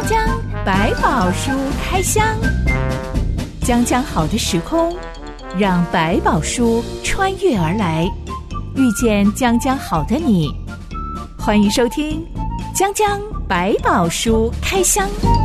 江江百宝书开箱，江江好的时空，让百宝书穿越而来，遇见江江好的你。欢迎收听江江百宝书开箱。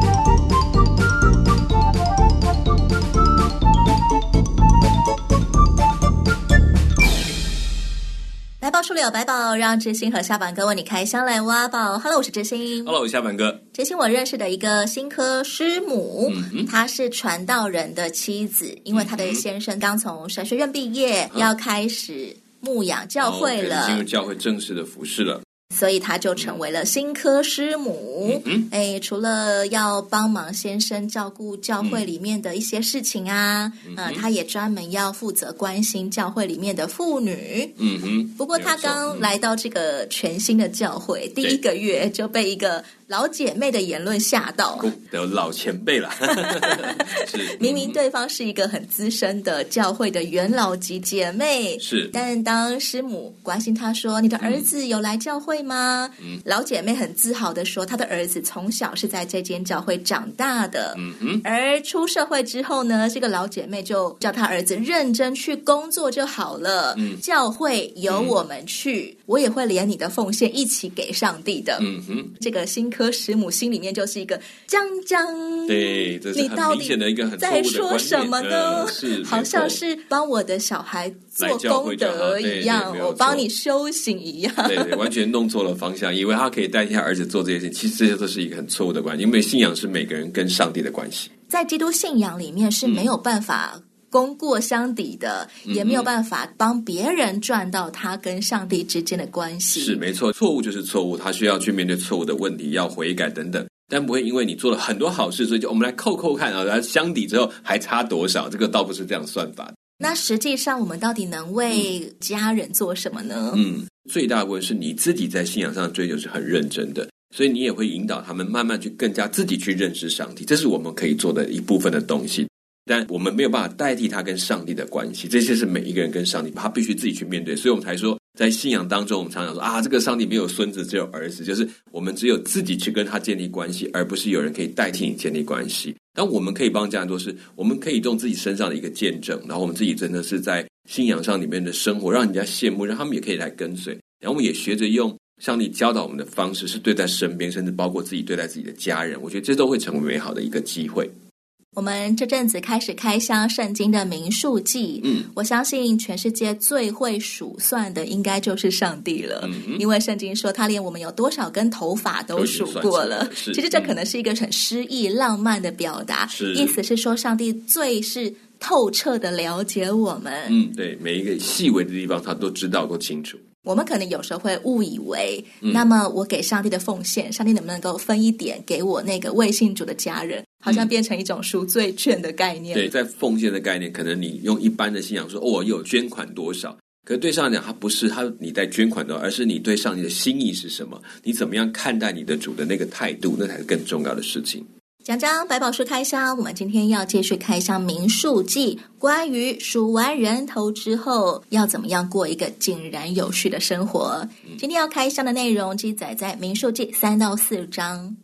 百宝书里有百宝，让知心和下板哥为你开箱来挖宝。Hello， 我是知心。 Hello， 我是下板哥。 知心我认识的一个新科师母，她是传道人的妻子，因为她的先生刚从神学院毕业，要开始牧养教会了， 进入教会正式的服事了。 所以他就成为了新科师母。除了要帮忙先生照顾教会里面的一些事情啊，他也专门要负责关心教会里面的妇女。不过他刚来到这个全新的教会，第一个月就被一个老姐妹的言论吓到， 有老前辈了。 明明对方是一个很资深的教会的元老级姐妹， 是， 但当师母关心她说：“你的儿子有来教会吗？”老姐妹很自豪的说：“她的儿子从小是在这间教会长大的。”而出社会之后呢，这个老姐妹就叫她儿子认真去工作就好了。教会由我们去，我也会连你的奉献一起给上帝的。这个新科师母心里面就是一个江江， 对，这是很明显的一个很错误的观念。 你到底在说什么呢？ 是， 好像是帮我的小孩做功德一样，我帮你修行一样。 对，完全弄错了方向，以为他可以代替他儿子做这些事情，其实这些都是一个很错误的观念，因为信仰是每个人跟上帝的关系， 在基督信仰里面是没有办法功过相抵的，也没有办法帮别人赚到他跟上帝之间的关系。 是没错，错误就是错误，他需要去面对错误的问题，要悔改等等，但不会因为你做了很多好事，所以就我们来扣看啊，来相抵之后还差多少，这个倒不是这样算法。 那实际上我们到底能为家人做什么呢？ 最大的问题是你自己在信仰上的追求是很认真的，所以你也会引导他们慢慢去更加自己去认识上帝，这是我们可以做的一部分的东西。但我们没有办法代替他跟上帝的关系，这些是每一个人跟上帝他必须自己去面对。所以我们才说在信仰当中，我们常常说这个上帝没有孙子只有儿子，就是我们只有自己去跟他建立关系，而不是有人可以代替你建立关系。但我们可以帮家人做事，我们可以用自己身上的一个见证，然后我们自己真的是在信仰上里面的生活让人家羡慕，让他们也可以来跟随，然后我们也学着用上帝教导我们的方式是对待身边，甚至包括自己对待自己的家人，我觉得这都会成为美好的一个机会。 我们这阵子开始开箱圣经的民数记，我相信全世界最会数算的应该就是上帝了，因为圣经说他连我们有多少根头发都数过了。其实这可能是一个很诗意浪漫的表达，意思是说上帝最是透彻的了解我们， 对，每一个细微的地方他都知道够清楚。 我们可能有时候会误以为，那么我给上帝的奉献，上帝能不能够分一点给我那个未信主的家人，好像变成一种赎罪券的概念。 对，在奉献的概念，可能你用一般的信仰说我有捐款多少，可是对上帝讲他不是你在捐款多少，而是你对上帝的心意是什么，你怎么样看待你的主的那个态度，那才是更重要的事情。 讲讲百宝书开箱，我们今天要继续开箱民数记，关于数完人头之后要怎么样过一个井然有序的生活。今天要开箱的内容记载在民数记3到4章。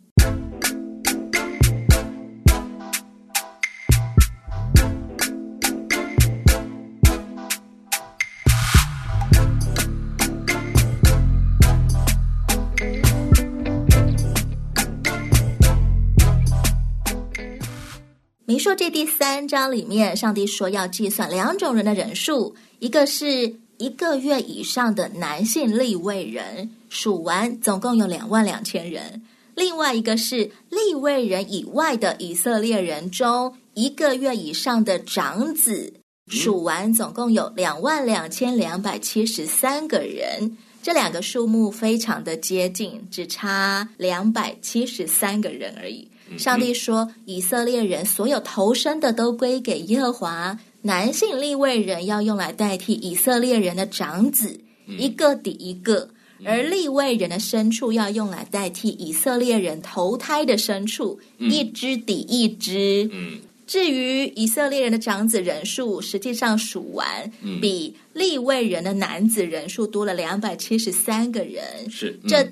民数记第3章里面，上帝说要计算2种人的人数，一个是1个月以上的男性利未人，数完总共有22000人；另外一个是利未人以外的以色列人中1个月以上的长子，数完总共有22273个人。这两个数目非常的接近，只差273个人而已。上帝说以色列人所有头生的都归给耶和华，男性利未人要用来代替以色列人的长子，一个抵一个，而利未人的牲畜要用来代替以色列人头胎的牲畜，一只抵一只。 至于以色列人的长子人数，实际上数完，比利未人的男子人数多了273个人。 是， 这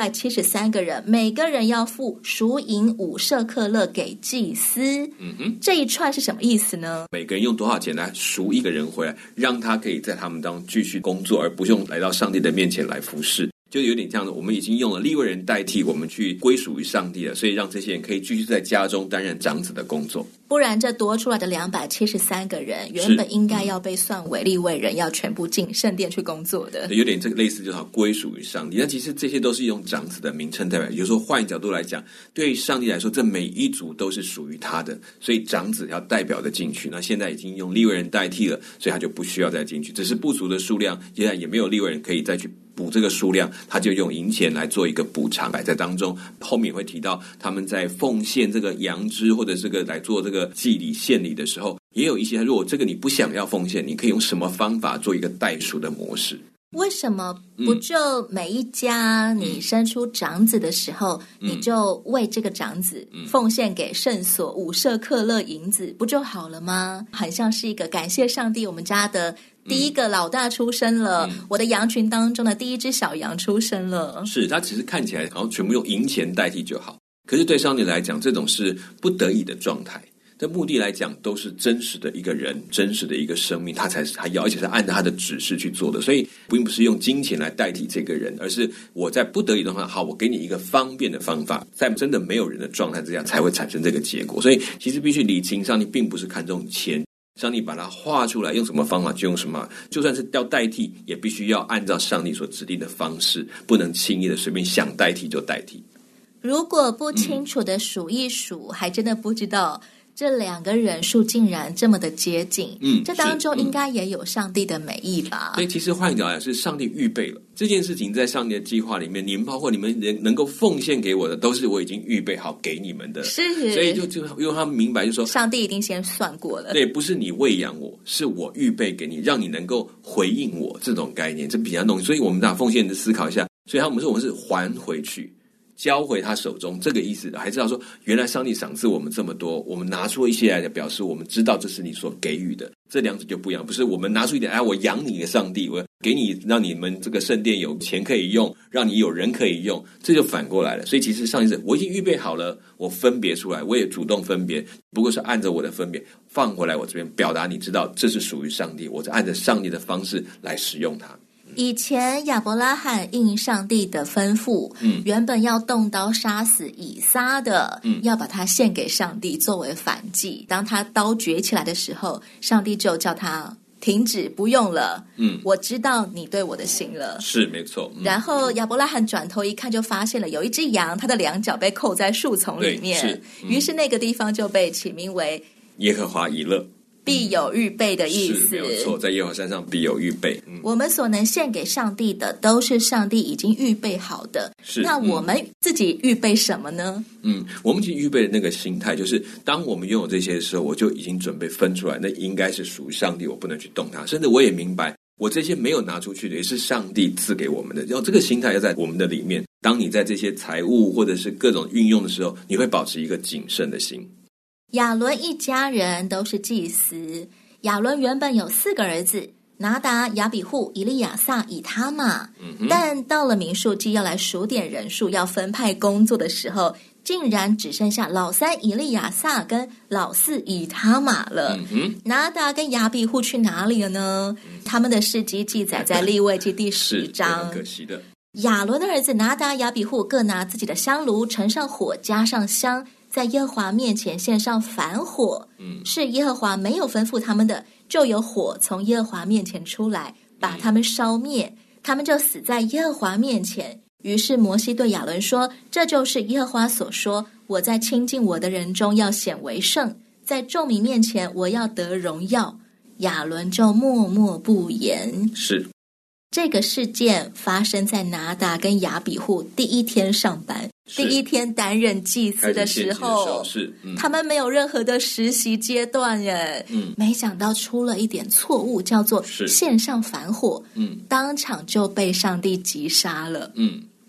273个人，每个人要付赎银5舍客勒给祭司。这一串是什么意思呢？ 每个人用多少钱来赎一个人回来，让他可以在他们当中继续工作，而不用来到上帝的面前来服侍。就有点这样的，我们已经用了利未人代替我们去归属于上帝了，所以让这些人可以继续在家中担任长子的工作。 不然这多出来的273个人原本应该要被算为利未人，要全部进圣殿去工作的。 有点这个类似，就是归属于上帝。那其实这些都是用长子的名称代表，也就是说换一角度来讲，对上帝来说，这每一族都是属于他的，所以长子要代表的进去。那现在已经用利未人代替了，所以他就不需要再进去，只是不足的数量，现在也没有利未人可以再去补这个数量，他就用银钱来做一个补偿。在当中后面会提到他们在奉献这个羊脂或者这个来做这个祭礼献礼的时候，也有一些如果这个你不想要奉献，你可以用什么方法做一个代赎的模式。 为什么不就每一家你生出长子的时候，你就为这个长子奉献给圣所5舍客勒银子，不就好了吗？很像是一个感谢上帝，我们家的第一个老大出生了，我的羊群当中的第一只小羊出生了。是， 它只是看起来好像全部用银钱代替就好，可是对上帝来讲，这种是不得已的状态。的目的来讲，都是真实的一个人，真实的一个生命，他才是他要，而且是按照他的指示去做的。所以并不是用金钱来代替这个人，而是我在不得已的状态，好，我给你一个方便的方法，在真的没有人的状态之下，才会产生这个结果。所以其实必须理清，上帝并不是看重钱，上帝把它画出来，用什么方法就用什么，就算是要代替，也必须要按照上帝所指定的方式，不能轻易的随便想代替就代替。 如果不清楚的数一数，还真的不知道这两个人数竟然这么的接近，这当中应该也有上帝的美意吧？ 所以其实换一个讲，是上帝预备了这件事情，在上帝的计划里面，你们包括你们能够奉献给我的，都是我已经预备好给你们的。 是， 所以就因为他们明白，就是说上帝已经先算过了。 对，不是你喂养我，是我预备给你，让你能够回应我，这种概念，这比较浓。所以我们把奉献的思考一下，所以我们说我们是还回去。交回他手中，这个意思还知道说，原来上帝赏赐我们这么多，我们拿出一些来的表示我们知道这是你所给予的，这两者就不一样。不是我们拿出一点，我养你的上帝，我给你让你们这个圣殿有钱可以用，让你有人可以用，这就反过来了。所以其实上帝是我已经预备好了，我分别出来，我也主动分别，不过是按照我的分别放回来我这边，表达你知道这是属于上帝，我是按照上帝的方式来使用它。 以前亚伯拉罕应上帝的吩咐，原本要动刀杀死以撒的，要把他献给上帝作为反祭。当他刀举起来的时候，上帝就叫他停止，不用了。我知道你对我的心了， 是没错。 然后亚伯拉罕转头一看，就发现了有一只羊，它的两脚被扣在树丛里面，于是那个地方就被起名为耶和华以勒。 必有预备的意思， 是没有错，在耶和华山上必有预备。 我们所能献给上帝的，都是上帝已经预备好的。 是， 那我们自己预备什么呢？ 我们其实预备的那个心态，就是当我们拥有这些的时候，我就已经准备分出来，那应该是属于上帝，我不能去动它。甚至我也明白，我这些没有拿出去的，也是上帝赐给我们的。然后这个心态要在我们的里面，当你在这些财物或者是各种运用的时候，你会保持一个谨慎的心。 亚伦一家人都是祭司。亚伦原本有4个儿子，拿达、亚比户、以利亚撒、以他玛。但到了民数记要来数点人数，要分派工作的时候，竟然只剩下老3以利亚撒跟老4以他玛了。拿达跟亚比户去哪里了呢？他们的事迹记载在利未记第10章。 很可惜的。 亚伦的儿子拿达、亚比户各拿自己的香炉，盛上火，加上香，在耶和华面前献上燔火。是耶和华没有吩咐他们的，就有火从耶和华面前出来，把他们烧灭，他们就死在耶和华面前。于是摩西对亚伦说，这就是耶和华所说，我在亲近我的人中要显为圣，在众民面前我要得荣耀。亚伦就默默不言。 是， 这个事件发生在拿达跟亚比户第一天上班，第一天担任祭司的时候，他们没有任何的实习阶段耶。没想到出了一点错误，叫做献上燔火，当场就被上帝击杀了。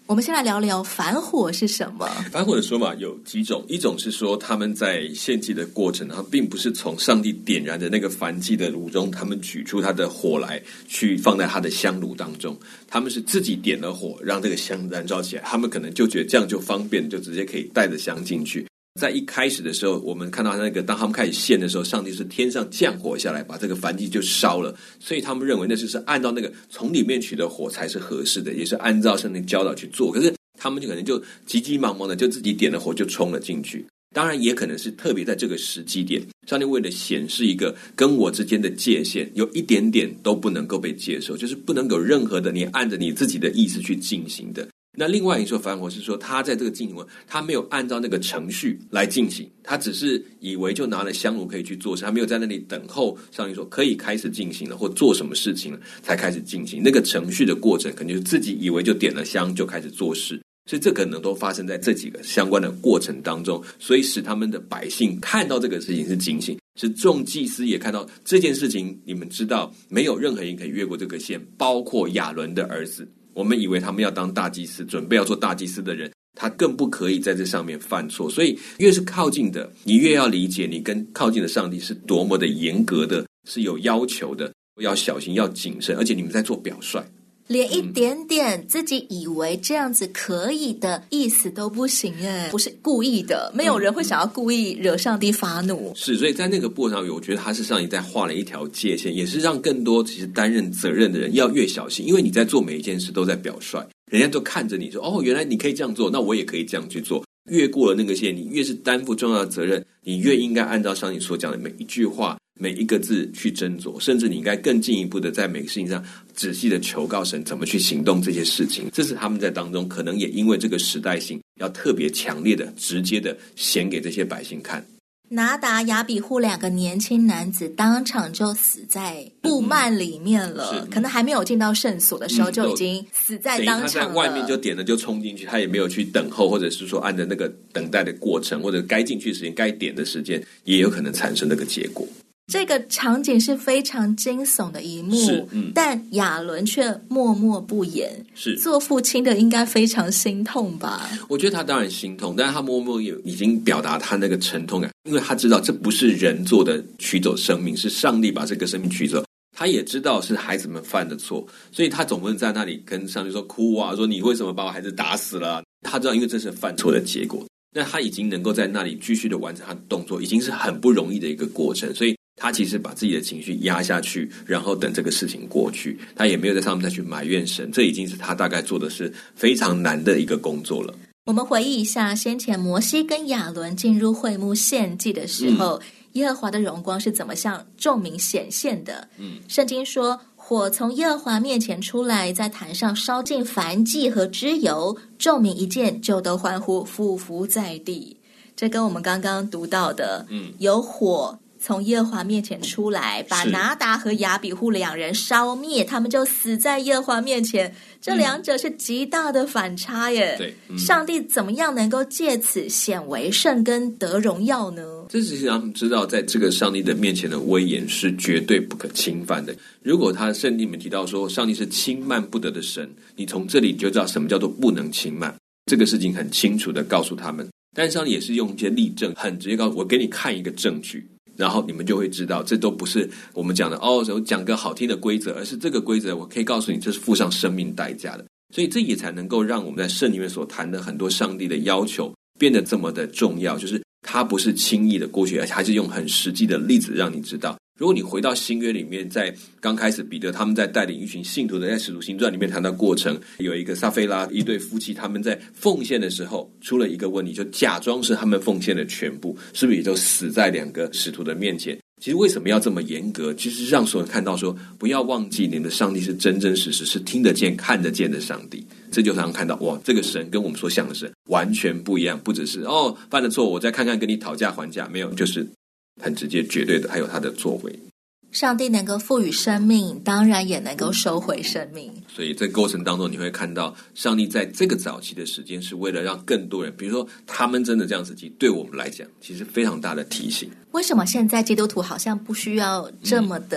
我们先来聊聊反火是什么。 反火的说法有几种，一种是说他们在献祭的过程，他并不是从上帝点燃的那个燔祭的炉中，他们取出他的火来去放在他的香炉当中，他们是自己点了火让这个香燃烧起来，他们可能就觉得这样就方便，就直接可以带着香进去。在一开始的时候，我们看到那个当他们开始献的时候，上帝是天上降火下来，把这个燔祭就烧了，所以他们认为那就是按照那个从里面取的火才是合适的，也是按照圣经教导去做。可是他们就可能就急急忙忙的就自己点了火就冲了进去。当然也可能是特别在这个时机点，上帝为了显示一个跟我之间的界限有一点点都不能够被接受，就是不能有任何的你按着你自己的意思去进行的。那另外一说反火是说，他在这个进行，他没有按照那个程序来进行，他只是以为就拿了香炉可以去做事，他没有在那里等候上帝说可以开始进行了或做什么事情了才开始进行，那个程序的过程可能就是自己以为就点了香就开始做事，所以这可能都发生在这几个相关的过程当中，所以使他们的百姓看到这个事情是警醒，是众祭司也看到这件事情，你们知道没有任何人可以越过这个线，包括亚伦的儿子。我们以为他们要当大祭司，准备要做大祭司的人，他更不可以在这上面犯错。所以越是靠近的，你越要理解你跟靠近的上帝是多么的严格的，是有要求的，要小心，要谨慎，而且你们在做表率， 连一点点自己以为这样子可以的意思都不行耶，不是故意的，没有人会想要故意惹上帝发怒。 是，所以在那个过程上，我觉得他是上帝在画了一条界限，也是让更多其实担任责任的人要越小心，因为你在做每一件事都在表率，人家都看着你说，哦，原来你可以这样做，那我也可以这样去做。越过了那个线，你越是担负重要的责任，你越应该按照上帝所讲的每一句话每一个字去斟酌，甚至你应该更进一步的在每个事情上仔细的求告神怎么去行动这些事情。这是他们在当中可能也因为这个时代性要特别强烈的直接的显给这些百姓看。 拿达亚比户两个年轻男子当场就死在布幔里面了，可能还没有进到圣所的时候就已经死在当场了。 他在外面就点了就冲进去，他也没有去等候，或者是说按照那个等待的过程，或者该进去的时间该点的时间，也有可能产生那个结果。 这个场景是非常惊悚的一幕，但亚伦却默默不言。是做父亲的应该非常心痛吧？我觉得他当然心痛，但是他默默已经表达他那个沉痛感，因为他知道这不是人做的取走生命，是上帝把这个生命取走。他也知道是孩子们犯的错，所以他总不能在那里跟上帝说哭啊，说你为什么把我孩子打死了？他知道因为这是犯错的结果，那他已经能够在那里继续的完成他的动作，已经是很不容易的一个过程，所以他其实把自己的情绪压下去，然后等这个事情过去，他也没有在上面再去埋怨神，这已经是他大概做的是非常难的一个工作了。 我们回忆一下先前摩西跟亚伦进入会幕献祭的时候，耶和华的荣光是怎么向众民显现的。圣经说火从耶和华面前出来，在坛上烧尽燔祭和脂油，众民一见就都欢呼，俯伏在地。这跟我们刚刚读到的有火从耶和华面前出来，把拿达和亚比户两人烧灭，他们就死在耶和华面前，这两者是极大的反差耶。对，上帝怎么样能够借此显为圣跟得荣耀呢？ 这是让他们知道在这个上帝的面前的威严是绝对不可侵犯的。如果他圣经里面提到说上帝是轻慢不得的神，你从这里就知道什么叫做不能轻慢，这个事情很清楚的告诉他们。但上帝也是用一些例证，很直接告诉我给你看一个证据，然后你们就会知道这都不是我们讲的讲个好听的规则，而是这个规则我可以告诉你这是付上生命代价的。所以这也才能够让我们在圣里面所谈的很多上帝的要求变得这么的重要，就是它不是轻易的过去，而且还是用很实际的例子让你知道。如果你回到新约里面，在刚开始彼得他们在带领一群信徒的，在使徒行传里面谈到过程，有一个撒非拉一对夫妻，他们在奉献的时候出了一个问题，就假装是他们奉献的全部，是不是也就死在两个使徒的面前？其实为什么要这么严格？其实让所有人看到说，不要忘记你们的上帝是真真实实是听得见看得见的上帝。这就让人看到哇，这个神跟我们所想的神完全不一样，不只是犯了错我再看看跟你讨价还价，没有，就是很直接绝对的，还有他的作为。 上帝能够赋予生命，当然也能够收回生命。 所以在过程当中你会看到上帝在这个早期的时间是为了让更多人，比如说他们真的这样子，对我们来讲其实非常大的提醒。 为什么现在基督徒好像不需要这么的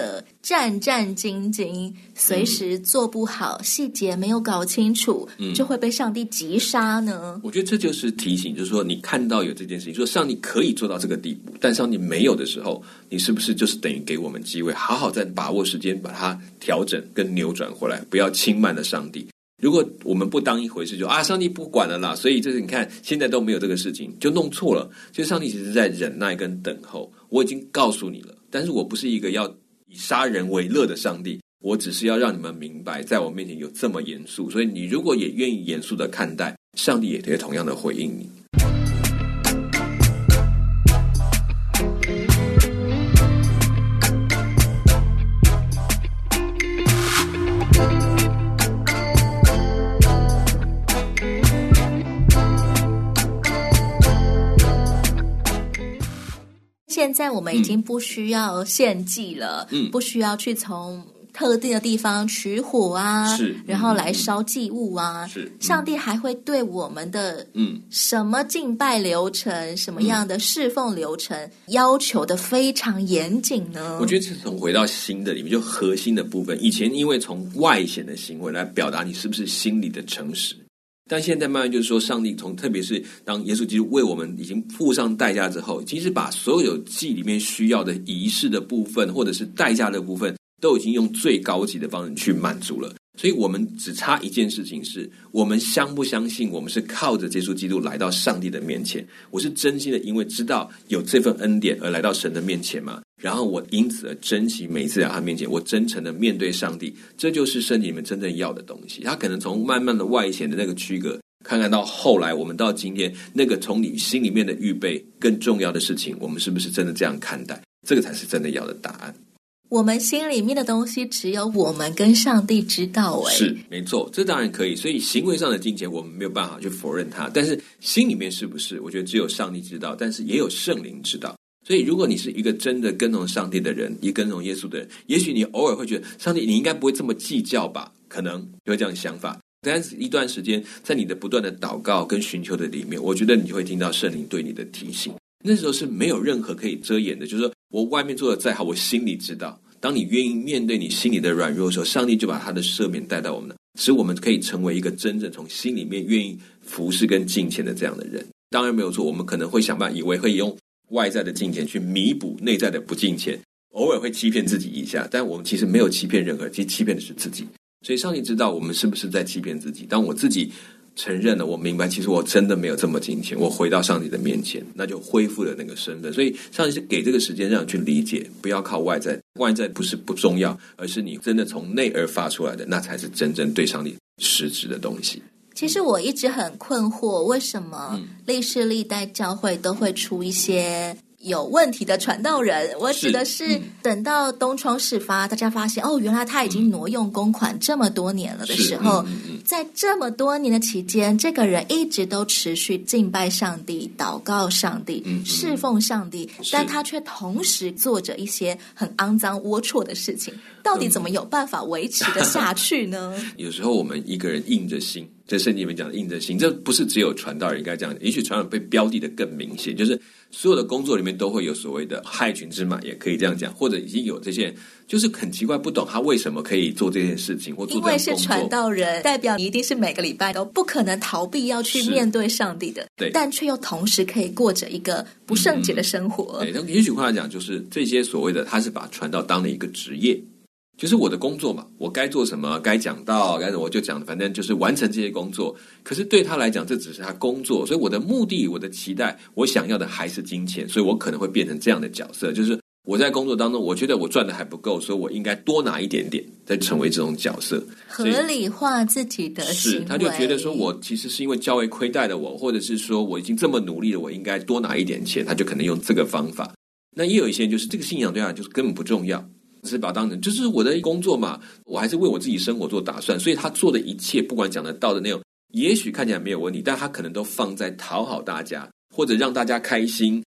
战战兢兢，随时做不好，细节没有搞清楚，就会被上帝击杀呢？ 我觉得这就是提醒，就是说你看到有这件事情，说上帝可以做到这个地步，但上帝没有的时候，你是不是就是等于给我们机会，好好再把握时间，把它调整跟扭转回来，不要轻慢了上帝。如果我们不当一回事，就上帝不管了啦，所以这是你看现在都没有这个事情，就弄错了。就上帝其实在忍耐跟等候，我已经告诉你了，但是我不是一个要以杀人为乐的上帝，我只是要让你们明白，在我面前有这么严肃，所以你如果也愿意严肃的看待，上帝也会同样的回应你。 现在我们已经不需要献祭了，不需要去从特定的地方取火啊，然后来烧祭物啊。上帝还会对我们的什么敬拜流程、什么样的侍奉流程要求的非常严谨呢？ 我觉得这是从回到心的里面，就核心的部分。以前因为从外显的行为来表达你是不是心里的诚实，但现在慢慢就是说，上帝特别是当耶稣基督为我们已经付上代价之后，其实把所有祭里面需要的仪式的部分，或者是代价的部分，都已经用最高级的方式去满足了。所以我们只差一件事情，是我们相不相信我们是靠着耶稣基督来到上帝的面前。我是真心的因为知道有这份恩典而来到神的面前嘛，然后我因此而珍惜每一次来他面前，我真诚的面对上帝，这就是圣经里面真正要的东西。他可能从慢慢的外显的那个区隔，看看到后来我们到今天那个从你心里面的预备更重要的事情，我们是不是真的这样看待，这个才是真的要的答案。 我们心里面的东西只有我们跟上帝知道。 是没错，这当然可以。所以行为上的金钱我们没有办法去否认它，但是心里面是不是，我觉得只有上帝知道，但是也有圣灵知道。所以如果你是一个真的跟从上帝的人，也跟从耶稣的人，也许你偶尔会觉得上帝你应该不会这么计较吧，可能就会这样想法。但是一段时间在你的不断的祷告跟寻求的里面，我觉得你就会听到圣灵对你的提醒。那时候是没有任何可以遮掩的，就是说我外面做的再好，我心里知道。当你愿意面对你心里的软弱的时候，上帝就把他的赦免带到我们，使我们可以成为一个真正从心里面愿意服侍跟敬虔的这样的人。当然没有错，我们可能会想办法以为会用外在的敬虔去弥补内在的不敬虔，偶尔会欺骗自己一下，但我们其实没有欺骗任何人，其实欺骗的是自己。所以上帝知道我们是不是在欺骗自己。当我自己承认了，我明白其实我真的没有这么敬虔，我回到上帝的面前，那就恢复了那个身份。所以上帝是给这个时间让你去理解，不要靠外在，外在不是不重要，而是你真的从内而发出来的，那才是真正对上帝实质的东西。 其实我一直很困惑，为什么历世历代教会都会出一些有问题的传道人？我指的是等到东窗事发，大家发现原来他已经挪用公款这么多年了的时候，在这么多年的期间，这个人一直都持续敬拜上帝、祷告上帝、侍奉上帝，但他却同时做着一些很肮脏龌龊的事情，到底怎么有办法维持得下去呢？ 有时候我们一个人硬着心，这圣经里面讲的硬着心，这不是只有传道人应该这样，也许传道人被标的的更明显，就是所有的工作里面都会有所谓的害群之马，也可以这样讲，或者已经有这些人就是很奇怪，不懂他为什么可以做这件事情或做这样的工作。因为是传道人，代表你一定是每个礼拜都不可能逃避要去面对上帝的，对，但却又同时可以过着一个不圣洁的生活。 对，也许话来讲，就是这些所谓的他是把传道当了一个职业，就是我的工作嘛，我该做什么，该讲道，该我就讲，反正就是完成这些工作。可是对他来讲，这只是他工作，所以我的目的、我的期待、我想要的还是金钱，所以我可能会变成这样的角色，就是我在工作当中，我觉得我赚的还不够，所以我应该多拿一点点，再成为这种角色， 合理化自己的行为。 他就觉得说我其实是因为教会亏待了我，或者是说我已经这么努力了，我应该多拿一点钱，他就可能用这个方法。那也有一些人就是这个信仰对他就是根本不重要，只是把它当成就是我的工作嘛，我还是为我自己生活做打算，所以他做的一切不管讲得到的内容也许看起来没有问题，但他可能都放在讨好大家或者让大家开心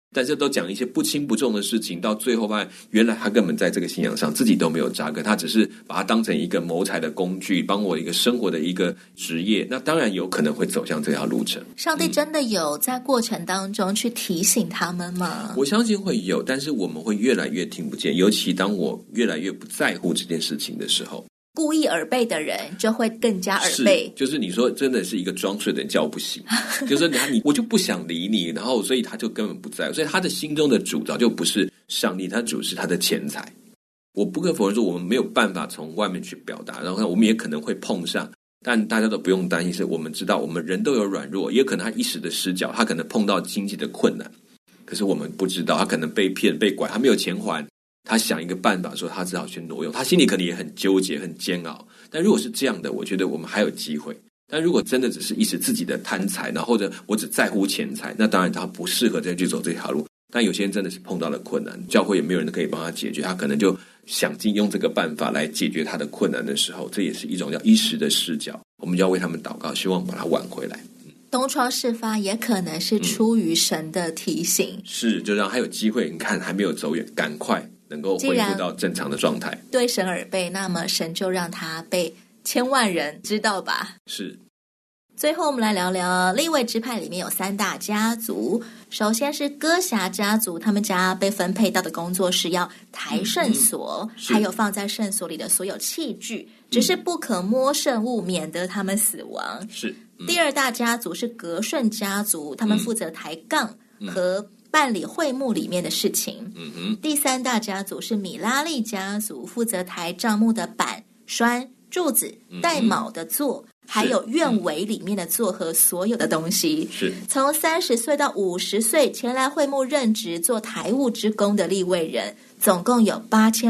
但是都讲一些不轻不重的事情，到最后发现原来他根本在这个信仰上自己都没有扎根，他只是把它当成一个谋财的工具，帮我一个生活的一个职业，那当然有可能会走向这条路程。 上帝真的有在过程当中去提醒他们吗？ 我相信会有，但是我们会越来越听不见，尤其当我越来越不在乎这件事情的时候， 故意耳背的人就会更加耳背。 就是你说真的是一个装睡的人叫不醒，就是你我就不想理你，然后所以他就根本不在乎，所以他的心中的主早就不是上帝，他主是他的钱财。我不可否认说我们没有办法从外面去表达，然后我们也可能会碰上，但大家都不用担心，是我们知道我们人都有软弱，也可能他一时的失脚，他可能碰到经济的困难，可是我们不知道他可能被骗被拐，他没有钱还，他想一个办法说他只好去挪用，他心里可能也很纠结很煎熬。但如果是这样的，我觉得我们还有机会。但如果真的只是一时自己的贪财，然后或者我只在乎钱财，那当然他不适合再去走这条路。但有些人真的是碰到了困难，教会也没有人可以帮他解决，他可能就想尽用这个办法来解决他的困难的时候，这也是一种叫一时的失脚，我们就要为他们祷告，希望把它挽回来。 东窗事发也可能是出于神的提醒， 是就让还有机会，你看还没有走远，赶快能够恢复到正常的状态。 对神耳背，那么神就让他被千万人知道吧。 是。 最后我们来聊聊利未支派里面有3大家族。首先是歌辖家族，他们家被分配到的工作是要抬圣所，还有放在圣所里的所有器具，只是不可摸圣物，免得他们死亡。 是。 第2大家族是革顺家族，他们负责抬杠和办理会幕里面的事情。第3大家族是米拉利家族，负责抬帐幕的板、栓、柱子、带卯的座，还有院围里面的座和所有的东西。 是。从 30岁到50岁前来会幕任职做台务之工的利未人，总共有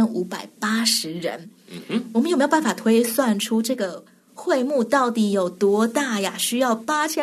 8580人。我们有没有办法推算出这个会幕到底有多大呀？需要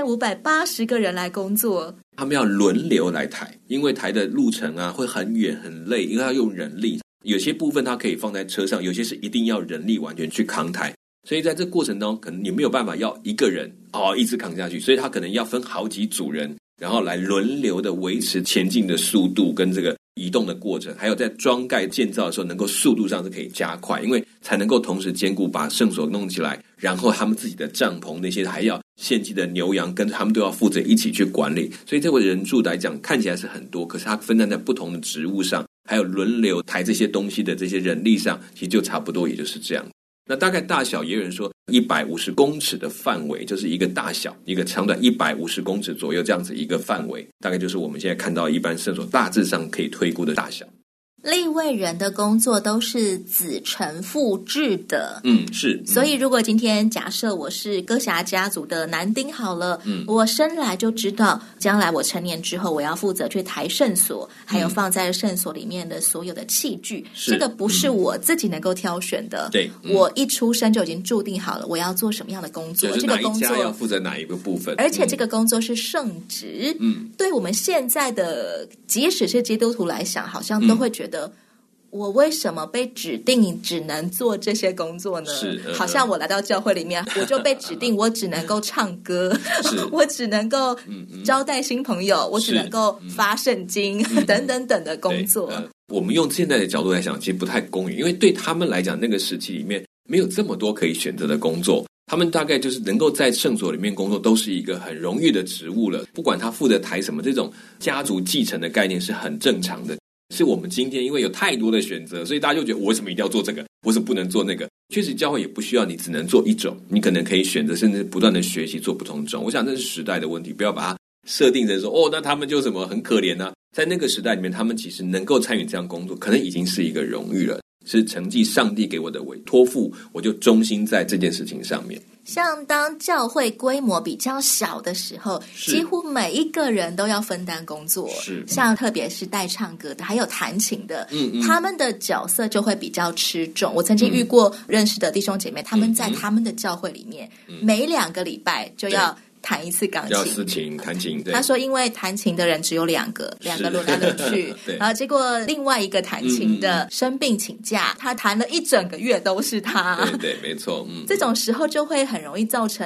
8580个人来工作。 他们要轮流来抬，因为抬的路程啊会很远很累，因为要用人力，有些部分它可以放在车上，有些是一定要人力完全去扛抬，所以在这过程当中可能你没有办法要一个人一直扛下去，所以他可能要分好几组人，然后来轮流的维持前进的速度跟这个移动的过程，还有在装盖建造的时候能够速度上是可以加快，因为才能够同时兼顾把圣所弄起来，然后他们自己的帐篷那些还要献祭的牛羊跟他们都要负责一起去管理，所以这位人数来讲看起来是很多，可是他分担在不同的职务上，还有轮流抬这些东西的这些人力上，其实就差不多也就是这样。那大概大小也有人说150公尺的范围，就是一个大小一个长短150公尺左右这样子一个范围，大概就是我们现在看到一般圣所大致上可以推估的大小。 利未人的工作都是子承父制的， 是。 所以如果今天假设我是歌辖家族的男丁好了，我生来就知道，将来我成年之后，我要负责去抬圣所，还有放在圣所里面的所有的器具，这个不是我自己能够挑选的。 对， 我一出生就已经注定好了，我要做什么样的工作， 就是哪一家要负责哪一个部分， 而且这个工作是圣职。对我们现在的即使是基督徒来想，好像都会觉得我为什么被指定只能做这些工作呢？好像我来到教会里面，我就被指定我只能够唱歌，我只能够招待新朋友，我只能够发圣经等等等的工作。 我们用现在的角度来想，其实不太公允，因为对他们来讲，那个时期里面没有这么多可以选择的工作，他们大概就是能够在圣所里面工作，都是一个很荣誉的职务了。不管他负责抬什么，这种家族继承的概念是很正常的。是我们今天因为有太多的选择，所以大家就觉得我为什么一定要做这个，我为什么不能做那个。确实教会也不需要你只能做一种，你可能可以选择甚至不断的学习做不同种。我想这是时代的问题，不要把它设定成说那他们就什么很可怜啊。在那个时代里面，他们其实能够参与这样工作可能已经是一个荣誉了，是承继上帝给我的托付，我就忠心在这件事情上面。 像当教会规模比较小的时候，几乎每一个人都要分担工作，像特别是带唱歌的还有弹琴的，他们的角色就会比较吃重。我曾经遇过认识的弟兄姐妹，他们在他们的教会里面，每2个礼拜就要弹一次钢琴， 要司琴弹琴。 他说因为弹琴的人只有2个轮来轮去然后结果另外一个弹琴的生病请假，他弹了1整个月都是他。 对，没错。 这种时候就会很容易造成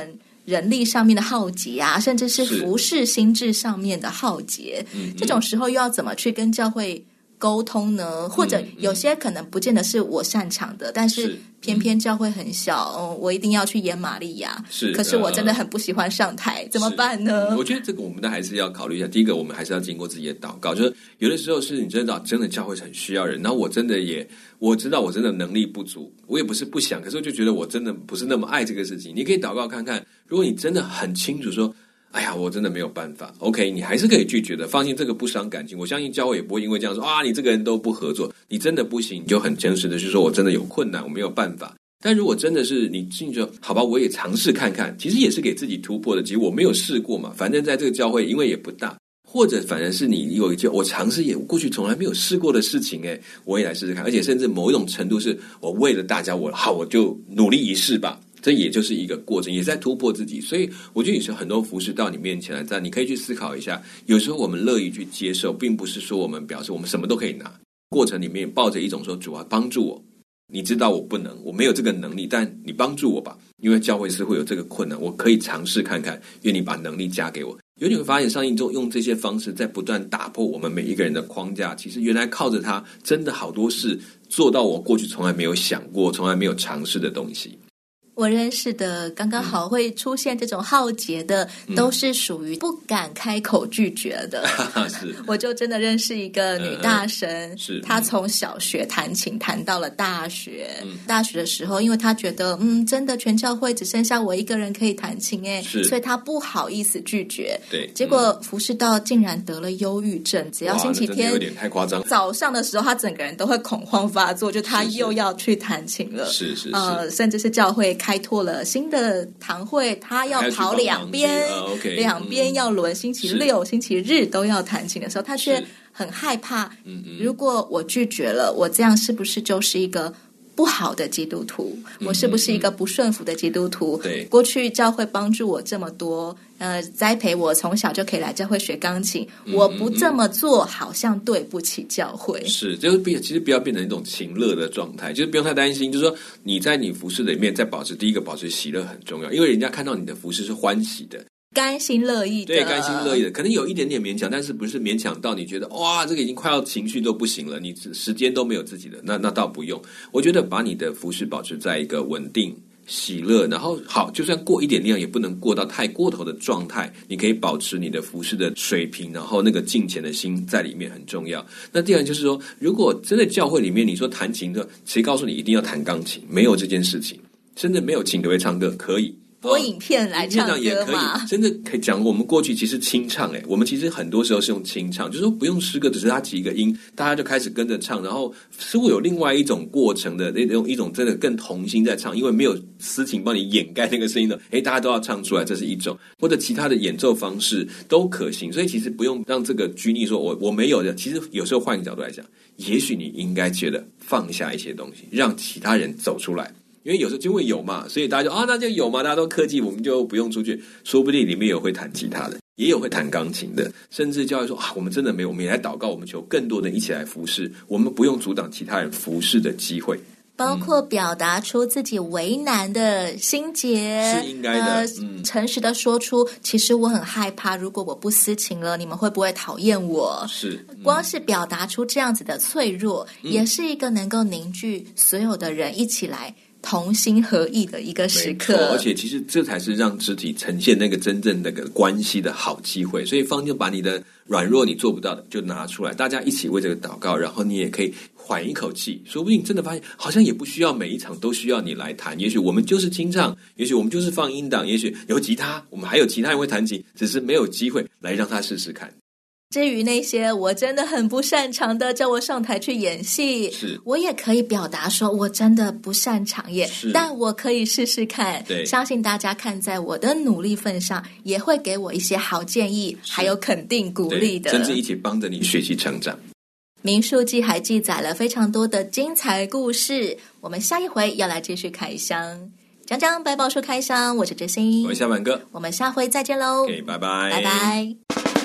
人力上面的浩劫啊，甚至是服事心智上面的浩劫，这种时候又要怎么去跟教会沟通呢？或者有些可能不见得是我擅长的，但是偏偏教会很小，我一定要去演玛利亚，可是我真的很不喜欢上台，怎么办呢？ 我觉得这个我们还是要考虑一下。第一个，我们还是要经过自己的祷告，就是有的时候是你真的教会很需要人，然后我知道我真的能力不足，我也不是不想，可是我就觉得我真的不是那么爱这个事情。你可以祷告看看，如果你真的很清楚说哎呀，我真的没有办法 OK， 你还是可以拒绝的，放心，这个不伤感情。我相信教会也不会因为这样说啊，你这个人都不合作，你真的不行，你就很诚实的去说我真的有困难，我没有办法。但如果真的是你进去，好吧，我也尝试看看，其实也是给自己突破的。其实我没有试过嘛，反正在这个教会因为也不大，或者反正是你有一件我尝试也过去从来没有试过的事情，我也来试试看，而且甚至某一种程度是我为了大家，我就努力一试吧。这也就是一个过程，也在突破自己。所以我觉得有时候很多服事到你面前来，但你可以去思考一下，有时候我们乐意去接受，并不是说我们表示我们什么都可以拿，过程里面抱着一种说主啊帮助我，你知道我不能，我没有这个能力，但你帮助我吧，因为教会是会有这个困难，我可以尝试看看，愿你把能力加给我。有你会发现上一周用这些方式在不断打破我们每一个人的框架，其实原来靠着它真的好多事做到我过去从来没有想过，从来没有尝试的东西。 我认识的刚刚好会出现这种浩劫的，都是属于不敢开口拒绝的。 是， 我就真的认识一个女大神， 是她从小学弹琴弹到了大学。大学的时候，因为她觉得真的全教会只剩下我一个人可以弹琴所以她不好意思拒绝。 对， 结果服侍到竟然得了忧郁症，只要星期天有点太夸张， 早上的时候，她整个人都会恐慌发作，就她又要去弹琴了。 是甚至是教会开拓了新的堂会，他要跑两边，两边要轮，星期六、星期日都要弹琴的时候，他却很害怕。如果我拒绝了，我这样是不是就是一个不好的基督徒？我是不是一个不顺服的基督徒？ 对， 过去教会帮助我这么多，栽培我从小就可以来教会学钢琴，我不这么做好像对不起教会。 是，就是其实不要变成一种情乐的状态，就是不用太担心，就是说你在你服事的里面，在第一个保持喜乐很重要，因为人家看到你的服事是欢喜的， 甘心乐意的， 对，甘心乐意的，可能有一点点勉强，但是不是勉强到你觉得哇，这个已经快要情绪都不行了，你时间都没有自己的，那倒不用。我觉得把你的服事保持在一个稳定、喜乐，然后好，就算过一点量，也不能过到太过头的状态。你可以保持你的服事的水平，然后那个敬虔的心在里面很重要。那第二就是说，如果真的教会里面你说弹琴的，谁告诉你一定要弹钢琴？没有这件事情，甚至没有琴可不可以唱歌？可以。 播影片来唱歌嘛， 也可以，真的可以讲。我们过去其实清唱，我们其实很多时候是用清唱，就是说不用诗歌，只是它几个音，大家就开始跟着唱，然后似乎有另外一种过程的一种真的更同心在唱，因为没有司琴帮你掩盖那个声音的，大家都要唱出来，这是一种，或者其他的演奏方式都可行，所以其实不用让这个拘泥说我没有的。其实有时候换一个角度来讲，也许你应该觉得放下一些东西，让其他人走出来。因为有时候就会有嘛，所以大家就那就有嘛，大家都客气，我们就不用出去。说不定里面有会弹吉他的，也有会弹钢琴的，甚至教会说我们真的没有，我们也来祷告，我们求更多人一起来服侍，我们不用阻挡其他人服侍的机会。 包括表达出自己为难的心结， 是应该的。 诚实的说出，其实我很害怕，如果我不司琴了，你们会不会讨厌我？ 是， 光是表达出这样子的脆弱，也是一个能够凝聚所有的人一起来同心合意的一个时刻。 而且其实这才是让肢体呈现那个真正那个关系的好机会。所以方就把你的软弱你做不到的就拿出来，大家一起为这个祷告，然后你也可以缓一口气，说不定真的发现好像也不需要每一场都需要你来弹，也许我们就是清唱，也许我们就是放音档，也许有吉他，我们还有其他人会弹琴，只是没有机会来让他试试看。 至于那些我真的很不擅長的，叫我上台去演戏，我也可以表达说我真的不擅长耶，但我可以试试看。 对， 相信大家看在我的努力份上，也会给我一些好建议，还有肯定鼓励的， 甚至一起帮着你学习成长。 民数记还记载了非常多的精彩故事，我们下一回要来继续开箱，讲讲百宝书开箱。我是哲心， 我是夏满哥， 我们下回再见喽。 拜拜， 拜拜。